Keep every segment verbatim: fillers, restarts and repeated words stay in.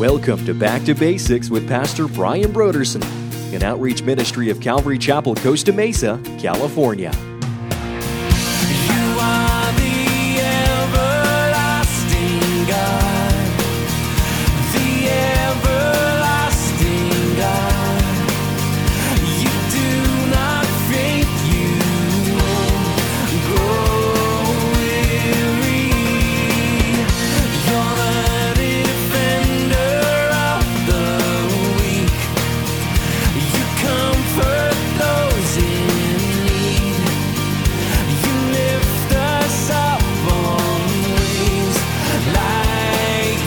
Welcome to Back to Basics with Pastor Brian Broderson, an outreach ministry of Calvary Chapel, Costa Mesa, California. You are the everlasting God, the everlasting God. You do not faint, you won't grow weary. You're the defender of the weak. You comfort those in need. You lift us up on wings like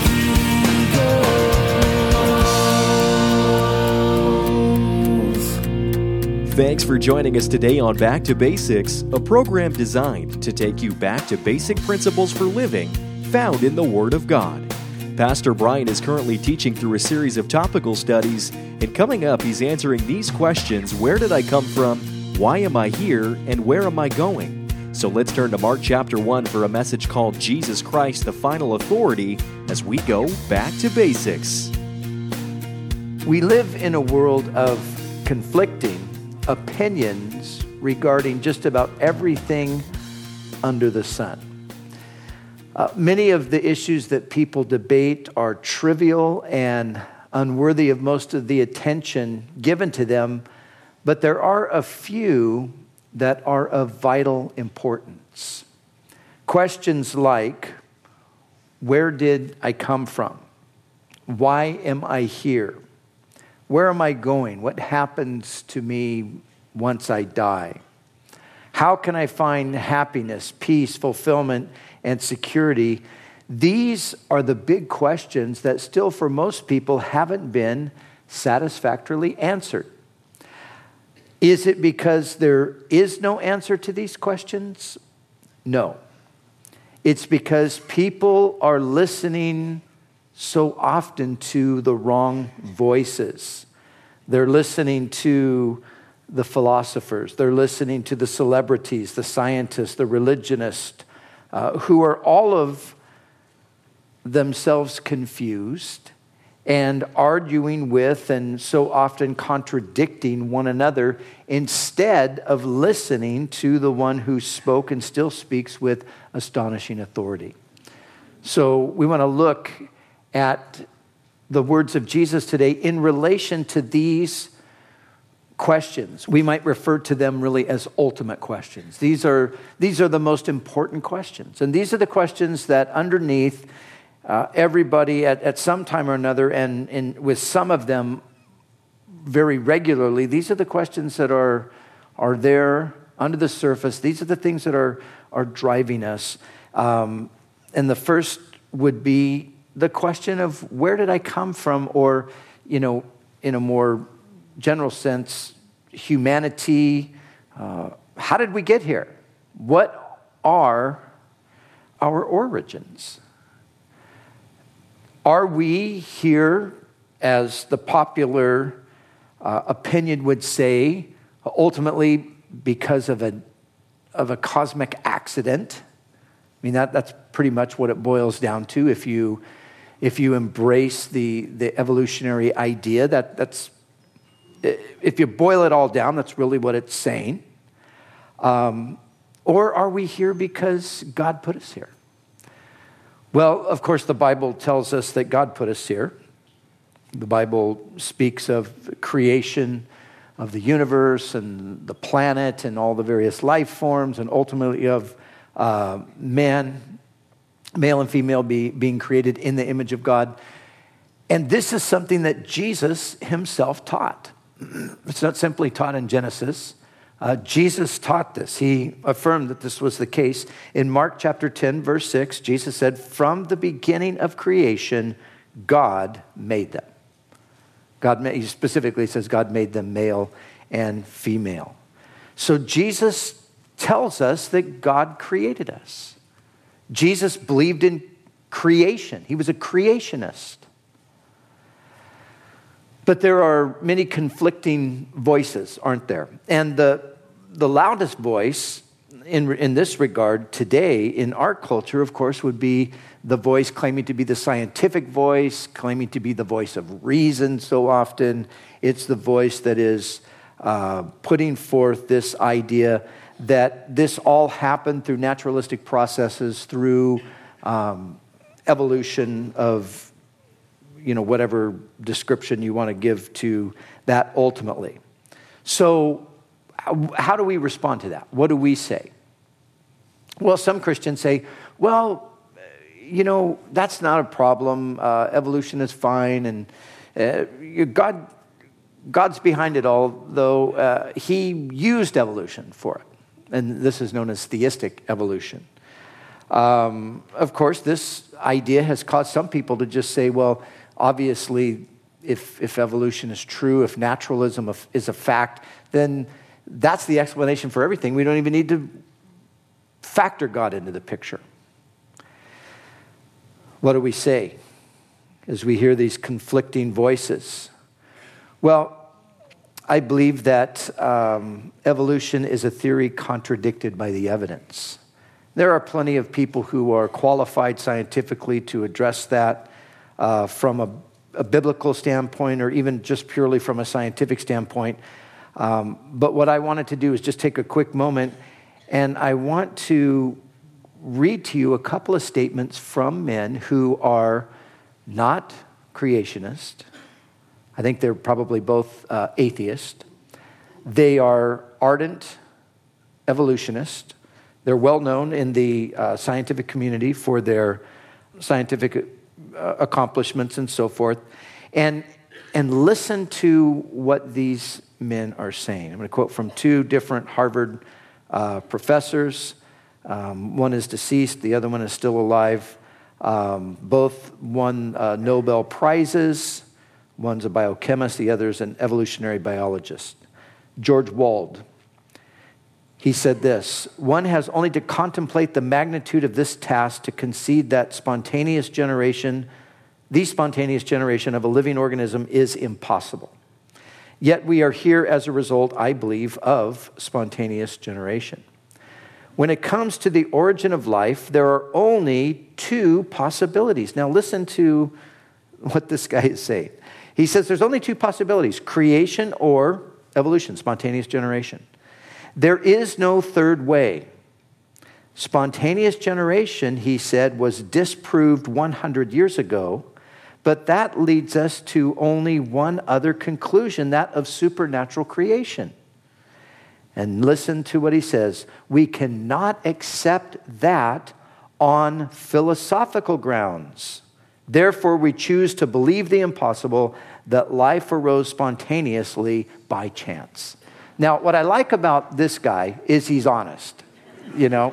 eagles. Thanks for joining us today on Back to Basics, a program designed to take you back to basic principles for living found in the Word of God. Pastor Brian is currently teaching through a series of topical studies, and coming up, he's answering these questions: where did I come from? Why am I here? And where am I going? So let's turn to Mark chapter one for a message called Jesus Christ, the Final Authority, as we go back to basics. We live in a world of conflicting opinions regarding just about everything under the sun. Uh, many of the issues that people debate are trivial and unworthy of most of the attention given to them, but there are a few that are of vital importance. Questions like, where did I come from? Why am I here? Where am I going? What happens to me once I die? How can I find happiness, peace, fulfillment, and security? These are the big questions that still, for most people, haven't been satisfactorily answered. Is it because there is no answer to these questions? No. It's because people are listening so often to the wrong voices. They're listening to the philosophers. They're listening to the celebrities, the scientists, the religionists, uh, who are all of themselves confused and arguing with and so often contradicting one another, instead of listening to the one who spoke and still speaks with astonishing authority. So we want to look at the words of Jesus today in relation to these questions. We might refer to them really as ultimate questions. These are, these are the most important questions. And these are the questions that underneath uh, everybody at, at some time or another, and, and with some of them very regularly, these are the questions that are, are there under the surface. These are the things that are, are driving us. Um, and the first would be the question of, where did I come from? Or, you know, in a more general sense, humanity. Uh, how did we get here? What are our origins? Are we here, as the popular uh, opinion would say, ultimately because of a of a cosmic accident? I mean, that that's pretty much what it boils down to. If you if you embrace the the evolutionary idea, that that's if you boil it all down, that's really what it's saying. Um, or are we here because God put us here? Well, of course, the Bible tells us that God put us here. The Bible speaks of creation of the universe and the planet and all the various life forms, and ultimately of uh, man, male and female be, being created in the image of God. And this is something that Jesus himself taught. It's not simply taught in Genesis. Uh, Jesus taught this. He affirmed that this was the case. In Mark chapter ten, verse six, Jesus said, "From the beginning of creation, God made them." God made, he specifically says God made them male and female. So Jesus tells us that God created us. Jesus believed in creation. He was a creationist. But there are many conflicting voices, aren't there? And the, the loudest voice in, in this regard, today, in our culture, of course, would be the voice claiming to be the scientific voice, claiming to be the voice of reason so often. It's the voice that is uh, putting forth this idea that this all happened through naturalistic processes, through um, evolution of, you know, whatever description you want to give to that ultimately. So how do we respond to that? What do we say? Well, some Christians say, well, you know, that's not a problem. Uh, evolution is fine, and uh, God, God's behind it all, though uh, he used evolution for it. And this is known as theistic evolution. Um, of course, this idea has caused some people to just say, well, obviously, if, if evolution is true, if naturalism is a fact, then that's the explanation for everything. We don't even need to factor God into the picture. What do we say as we hear these conflicting voices? Well, I believe that um, evolution is a theory contradicted by the evidence. There are plenty of people who are qualified scientifically to address that uh, from a, a biblical standpoint or even just purely from a scientific standpoint. Um, but what I wanted to do is just take a quick moment, and I want to read to you a couple of statements from men who are not creationist. I think they're probably both uh, atheist. They are ardent evolutionists. They're well known in the uh, scientific community for their scientific uh, accomplishments and so forth. And, and listen to what these men are saying. I'm going to quote from two different Harvard uh, professors. Um, one is deceased, the other one is still alive. Um, both won uh, Nobel Prizes. One's a biochemist, the other's an evolutionary biologist. George Wald. He said this: one has only to contemplate the magnitude of this task to concede that spontaneous generation, the spontaneous generation of a living organism is impossible. Yet we are here as a result, I believe, of spontaneous generation. When it comes to the origin of life, there are only two possibilities. Now listen to what this guy is saying. He says there's only two possibilities: creation or evolution, spontaneous generation. There is no third way. Spontaneous generation, he said, was disproved one hundred years ago, but that leads us to only one other conclusion, that of supernatural creation. And listen to what he says. We cannot accept that on philosophical grounds. Therefore, we choose to believe the impossible, that life arose spontaneously by chance. Now, what I like about this guy is he's honest. You know,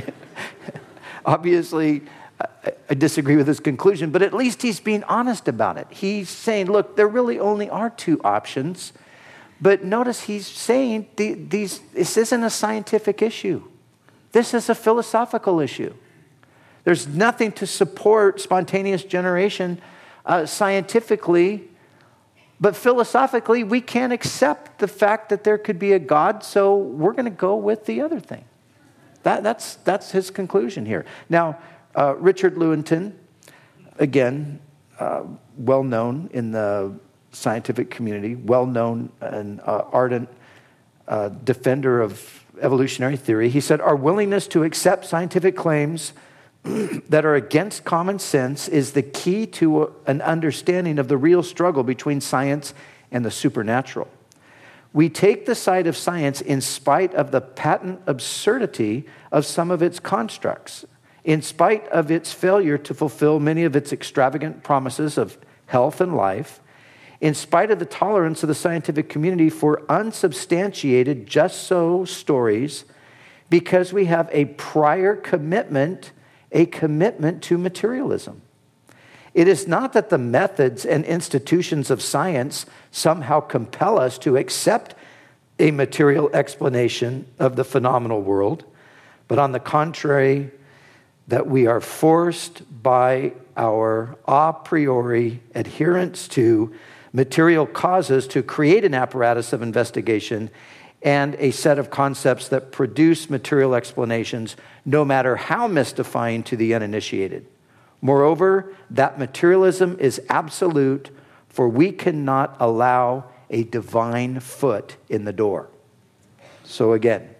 obviously, I, I disagree with his conclusion, but at least he's being honest about it. He's saying, look, there really only are two options. But notice he's saying the, these, this isn't a scientific issue. This is a philosophical issue. There's nothing to support spontaneous generation uh, scientifically, but philosophically, we can't accept the fact that there could be a God, so we're going to go with the other thing. That, that's, that's his conclusion here. Now, uh, Richard Lewontin, again, uh, well known in the scientific community, well-known and uh, ardent uh, defender of evolutionary theory. He said, our willingness to accept scientific claims that are against common sense is the key to a, an understanding of the real struggle between science and the supernatural. We take the side of science in spite of the patent absurdity of some of its constructs, in spite of its failure to fulfill many of its extravagant promises of health and life, in spite of the tolerance of the scientific community for unsubstantiated just-so stories, because we have a prior commitment, a commitment to materialism. It is not that the methods and institutions of science somehow compel us to accept a material explanation of the phenomenal world, but on the contrary, that we are forced by our a priori adherence to material causes to create an apparatus of investigation and a set of concepts that produce material explanations, no matter how mystifying to the uninitiated. Moreover, that materialism is absolute, for we cannot allow a divine foot in the door. So again,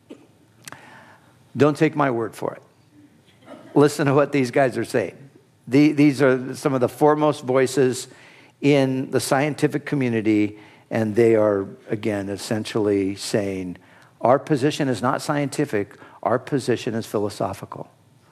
don't take my word for it. Listen to what these guys are saying. The, these are some of the foremost voices in the scientific community, and they are, again, essentially saying, our position is not scientific, our position is philosophical.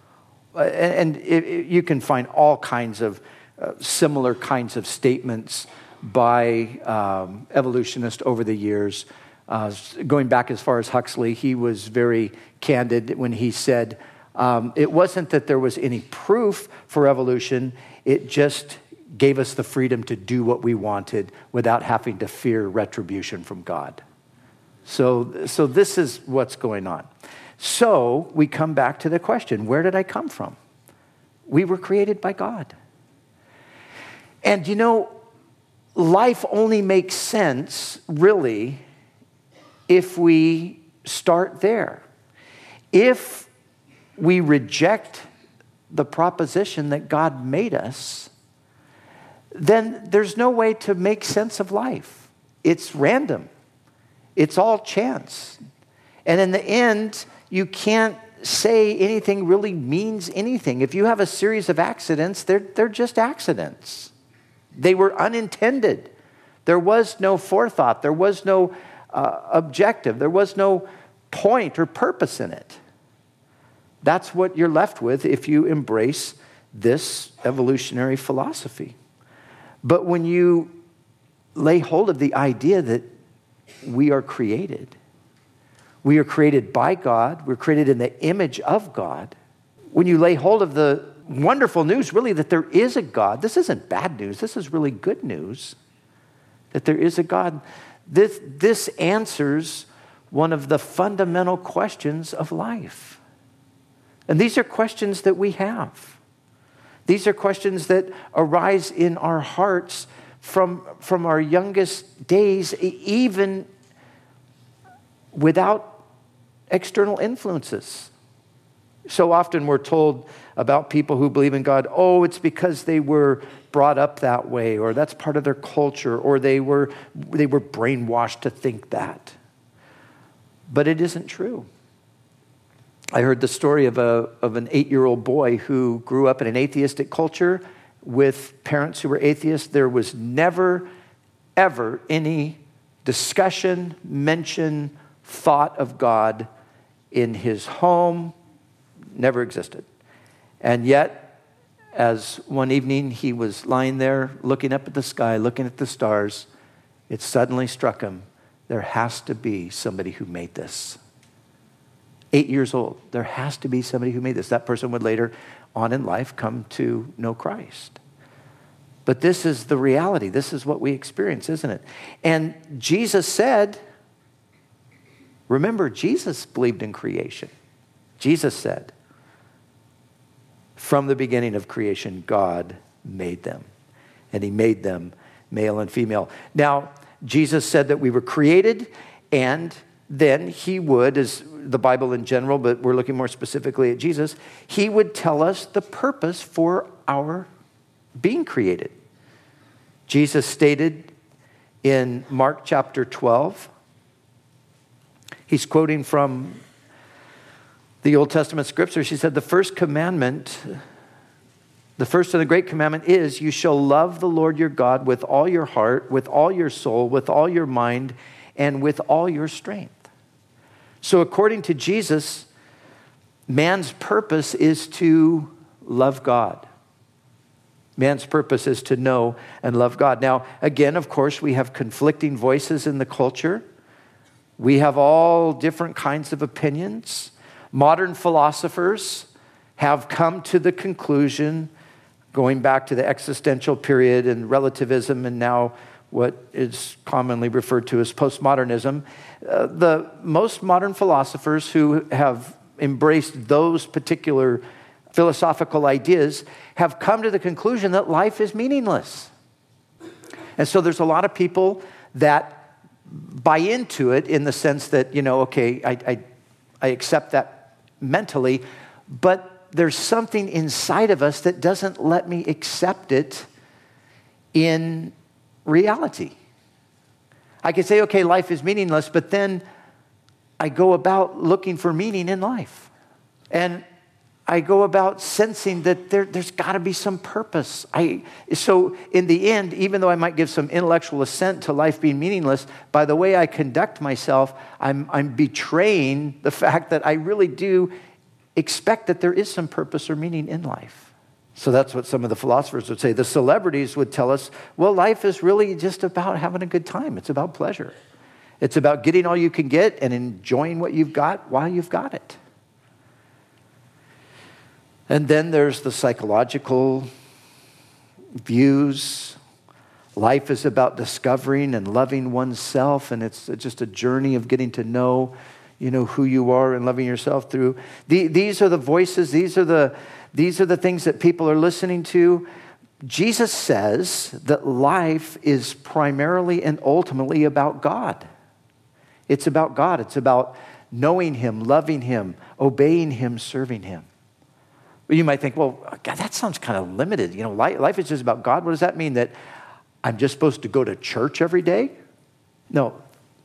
And it, it, you can find all kinds of uh, similar kinds of statements by um, evolutionists over the years. Uh, going back as far as Huxley, he was very candid when he said, um, it wasn't that there was any proof for evolution, it just gave us the freedom to do what we wanted without having to fear retribution from God. So, so this is what's going on. So we come back to the question, where did I come from? We were created by God. And you know, life only makes sense, really, if we start there. If we reject the proposition that God made us, then there's no way to make sense of life. It's random. It's all chance. And in the end, you can't say anything really means anything. If you have a series of accidents, they're, they're just accidents. They were unintended. There was no forethought. There was no uh, objective. There was no point or purpose in it. That's what you're left with if you embrace this evolutionary philosophy. But when you lay hold of the idea that we are created, we are created by God, we're created in the image of God. When you lay hold of the wonderful news, really, that there is a God, this isn't bad news, this is really good news, that there is a God. This, this answers one of the fundamental questions of life. And these are questions that we have. These are questions that arise in our hearts from, from our youngest days, even without external influences. So often we're told about people who believe in God, oh, it's because they were brought up that way, or that's part of their culture, or they were they were brainwashed to think that. But it isn't true. I heard the story of a of an eight-year-old boy who grew up in an atheistic culture with parents who were atheists. There was never, ever any discussion, mention, thought of God in his home. Never existed. And yet, as one evening he was lying there looking up at the sky, looking at the stars, it suddenly struck him, there has to be somebody who made this. Eight years old. There has to be somebody who made this. That person would later on in life come to know Christ. But this is the reality. This is what we experience, isn't it? And Jesus said, remember, Jesus believed in creation. Jesus said, from the beginning of creation, God made them. And he made them male and female. Now, Jesus said that we were created, and then he would, as the Bible in general, but we're looking more specifically at Jesus, he would tell us the purpose for our being created. Jesus stated in Mark chapter twelve, he's quoting from the Old Testament scriptures. He said, the first commandment, the first and the great commandment is, you shall love the Lord your God with all your heart, with all your soul, with all your mind, and with all your strength. So according to Jesus, man's purpose is to love God. Man's purpose is to know and love God. Now, again, of course, we have conflicting voices in the culture. We have all different kinds of opinions. Modern philosophers have come to the conclusion, going back to the existential period and relativism and now what is commonly referred to as postmodernism, uh, the most modern philosophers who have embraced those particular philosophical ideas have come to the conclusion that life is meaningless. And so there's a lot of people that buy into it in the sense that, you know, okay, I, I, I accept that mentally, but there's something inside of us that doesn't let me accept it in reality. I could say, okay, life is meaningless, but then I go about looking for meaning in life. And I go about sensing that there, there's got to be some purpose. I, so in the end, even though I might give some intellectual assent to life being meaningless, by the way I conduct myself, I'm, I'm betraying the fact that I really do expect that there is some purpose or meaning in life. So that's what some of the philosophers would say. The celebrities would tell us, well, life is really just about having a good time. It's about pleasure. It's about getting all you can get and enjoying what you've got while you've got it. And then there's the psychological views. Life is about discovering and loving oneself, and it's just a journey of getting to know, you know, who you are and loving yourself through. The, these are the voices, these are the, these are the things that people are listening to. Jesus says that life is primarily and ultimately about God. It's about God. It's about knowing Him, loving Him, obeying Him, serving Him. You might think, well, God, that sounds kind of limited. You know, life, life is just about God. What does that mean? That I'm just supposed to go to church every day? No.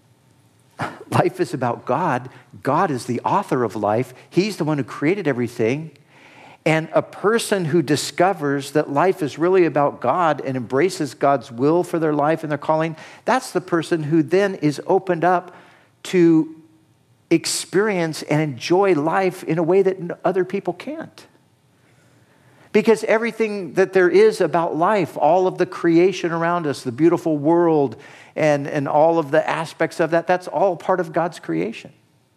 Life is about God. God is the author of life. He's the one who created everything. And a person who discovers that life is really about God and embraces God's will for their life and their calling, that's the person who then is opened up to experience and enjoy life in a way that other people can't. Because everything that there is about life, all of the creation around us, the beautiful world, and, and all of the aspects of that, that's all part of God's creation.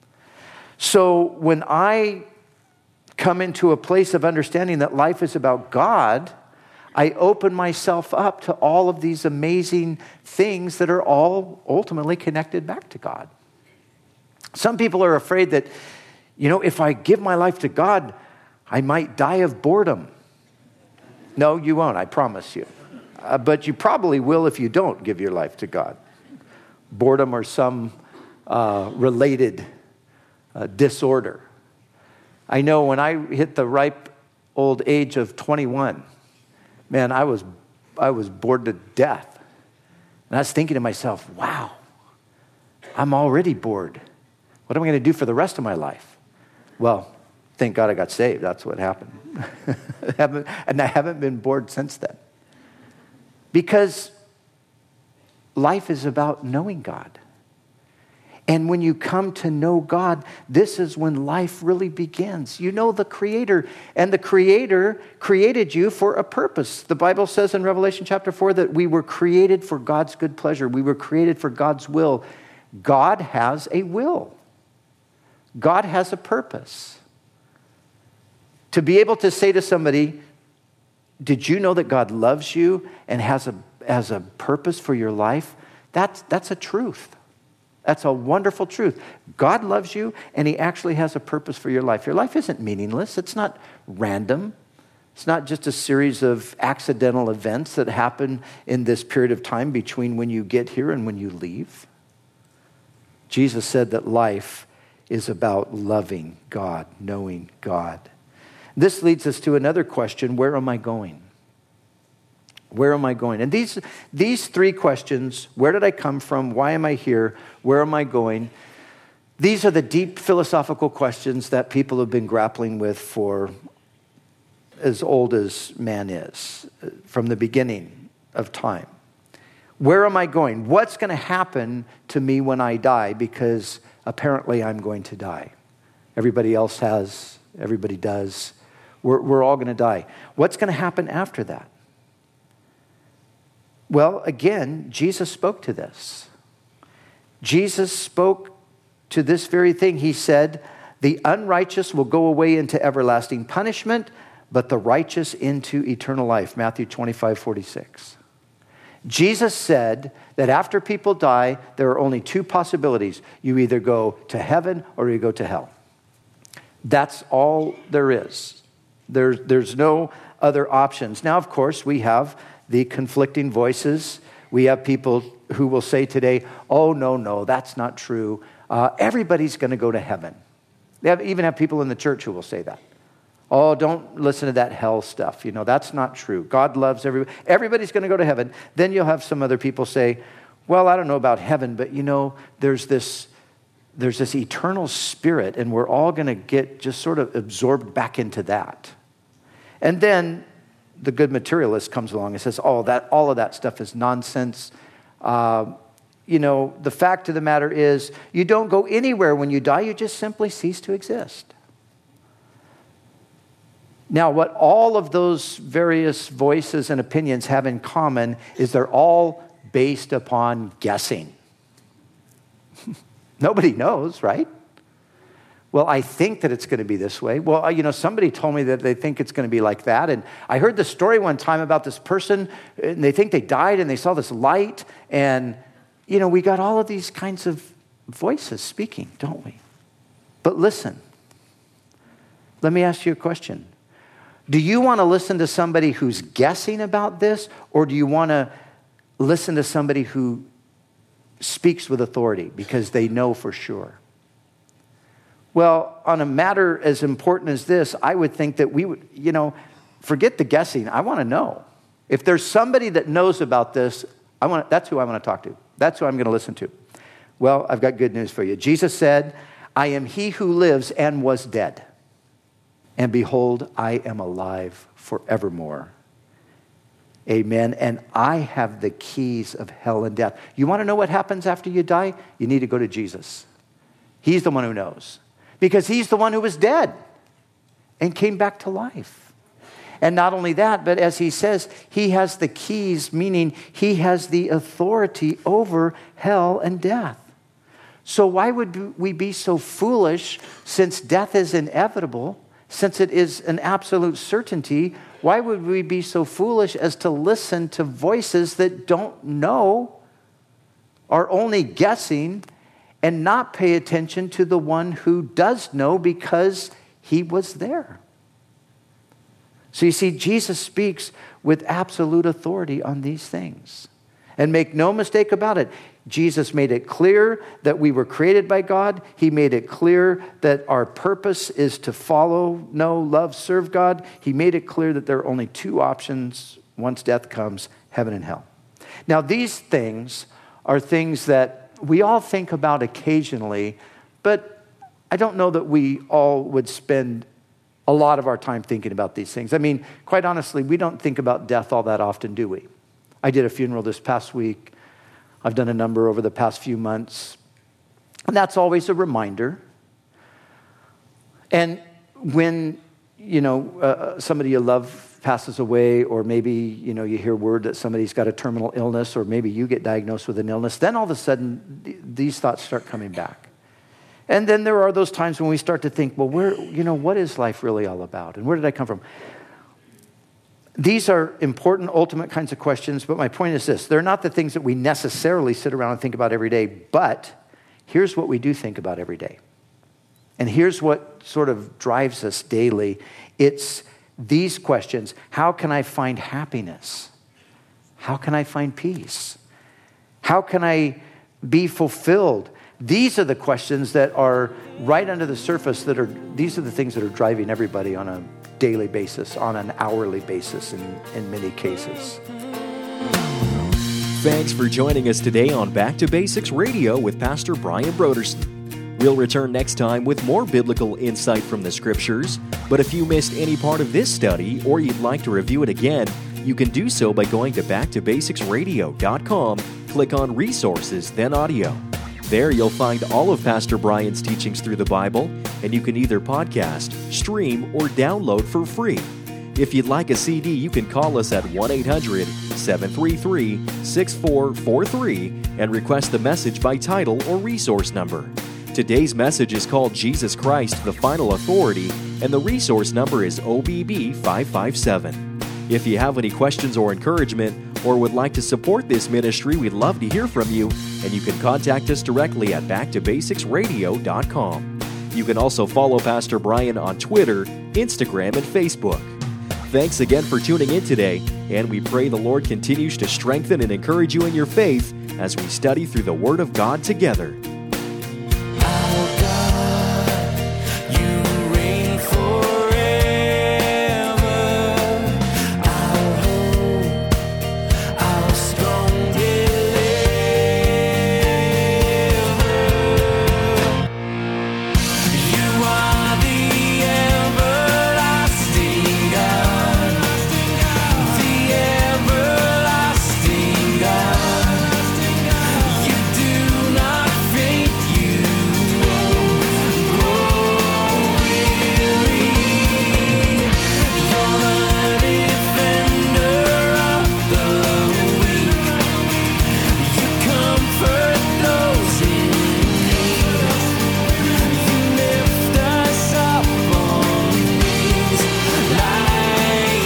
So when I come into a place of understanding that life is about God, I open myself up to all of these amazing things that are all ultimately connected back to God. Some people are afraid that, you know, if I give my life to God, I might die of boredom. No, you won't, I promise you. Uh, but you probably will if you don't give your life to God. Boredom or some uh, related uh, disorder. I know when I hit the ripe old age of twenty-one, man, I was I was bored to death. And I was thinking to myself, wow, I'm already bored. What am I going to do for the rest of my life? Well, thank God I got saved. That's what happened. And I haven't been bored since then. Because life is about knowing God. And when you come to know God, this is when life really begins. You know the Creator, and the Creator created you for a purpose. The Bible says in Revelation chapter four that we were created for God's good pleasure. We were created for God's will. God has a will. God has a purpose. To be able to say to somebody, did you know that God loves you and has a, has a purpose for your life? That's, that's a truth. That's a wonderful truth. God loves you, and He actually has a purpose for your life. Your life isn't meaningless. It's not random. It's not just a series of accidental events that happen in this period of time between when you get here and when you leave. Jesus said that life is about loving God, knowing God. This leads us to another question: where am I going? Where am I going? And these, these three questions, where did I come from? Why am I here? Where am I going? These are the deep philosophical questions that people have been grappling with for as old as man is, from the beginning of time. Where am I going? What's going to happen to me when I die? Because apparently I'm going to die. Everybody else has, everybody does. We're, we're all going to die. What's going to happen after that? Well, again, Jesus spoke to this. Jesus spoke to this very thing. He said, the unrighteous will go away into everlasting punishment, but the righteous into eternal life. Matthew twenty-five forty-six. Jesus said that after people die, there are only two possibilities. You either go to heaven or you go to hell. That's all there is. There's, there's no other options. Now, of course, we have the conflicting voices. We have people who will say today, oh, no, no, that's not true. Uh, everybody's going to go to heaven. They have, even have people in the church who will say that. Oh, don't listen to that hell stuff. You know, that's not true. God loves everybody. Everybody's going to go to heaven. Then you'll have some other people say, well, I don't know about heaven, but you know, there's this, there's this eternal spirit, and we're all going to get just sort of absorbed back into that. And then the good materialist comes along and says, oh, that all of that stuff is nonsense. Uh, you know, the fact of the matter is, you don't go anywhere when you die. You just simply cease to exist. Now, what all of those various voices and opinions have in common is they're all based upon guessing. Nobody knows, right? Well, I think that it's going to be this way. Well, you know, somebody told me that they think it's going to be like that. And I heard the story one time about this person, and they think they died, and they saw this light. And, you know, we got all of these kinds of voices speaking, don't we? But listen, let me ask you a question. Do you want to listen to somebody who's guessing about this, or do you want to listen to somebody who speaks with authority because they know for sure? Well, on a matter as important as this, I would think that we would, you know, forget the guessing. I want to know. If there's somebody that knows about this, I want. That's who I want to talk to. That's who I'm going to listen to. Well, I've got good news for you. Jesus said, I am he who lives and was dead. And behold, I am alive forevermore. Amen. And I have the keys of hell and death. You want to know what happens after you die? You need to go to Jesus. He's the one who knows. Because he's the one who was dead and came back to life. And not only that, but as he says, he has the keys, meaning he has the authority over hell and death. So why would we be so foolish, since death is inevitable, since it is an absolute certainty? Why would we be so foolish as to listen to voices that don't know, are only guessing, and not pay attention to the one who does know because he was there? So you see, Jesus speaks with absolute authority on these things. And make no mistake about it, Jesus made it clear that we were created by God. He made it clear that our purpose is to follow, know, love, serve God. He made it clear that there are only two options once death comes, heaven and hell. Now, these things are things that we all think about occasionally, but I don't know that we all would spend a lot of our time thinking about these things. I mean, quite honestly, we don't think about death all that often, do we? I did a funeral this past week. I've done a number over the past few months. And that's always a reminder. And when, you know, uh, somebody you love passes away, or maybe, you know, you hear word that somebody's got a terminal illness, or maybe you get diagnosed with an illness, then all of a sudden, th- these thoughts start coming back. And then there are those times when we start to think, well, where, you know, what is life really all about? And where did I come from? These are important, ultimate kinds of questions, but my point is this. They're not the things that we necessarily sit around and think about every day, but here's what we do think about every day. And here's what sort of drives us daily. It's these questions. How can I find happiness? How can I find peace? How can I be fulfilled? These are the questions that are right under the surface that are, these are the things that are driving everybody on a daily basis, on an hourly basis in, in many cases. Thanks for joining us today on Back to Basics Radio with Pastor Brian Brodersen. We'll return next time with more biblical insight from the Scriptures, but if you missed any part of this study or you'd like to review it again, you can do so by going to back to basics radio dot com, click on Resources, then Audio. There you'll find all of Pastor Brian's teachings through the Bible, and you can either podcast, stream, or download for free. If you'd like a C D, you can call us at one eight hundred, seven three three, six four four three and request the message by title or resource number. Today's message is called Jesus Christ, the Final Authority, and the resource number is O B B five five seven. If you have any questions or encouragement, or would like to support this ministry, we'd love to hear from you, and you can contact us directly at back to basics radio dot com. You can also follow Pastor Brian on Twitter, Instagram, and Facebook. Thanks again for tuning in today, and we pray the Lord continues to strengthen and encourage you in your faith as we study through the Word of God together. Our God, you reign forever. Our hope, our strong deliverer. You are the everlasting God, the everlasting God. You do not faint, you won't grow weary. You're the defender of the weak. You comfort those in need. You lift us up on wings like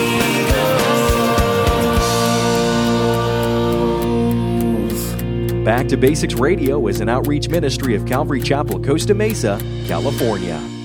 eagles. Back to Basics Radio is an outreach ministry of Calvary Chapel, Costa Mesa, California.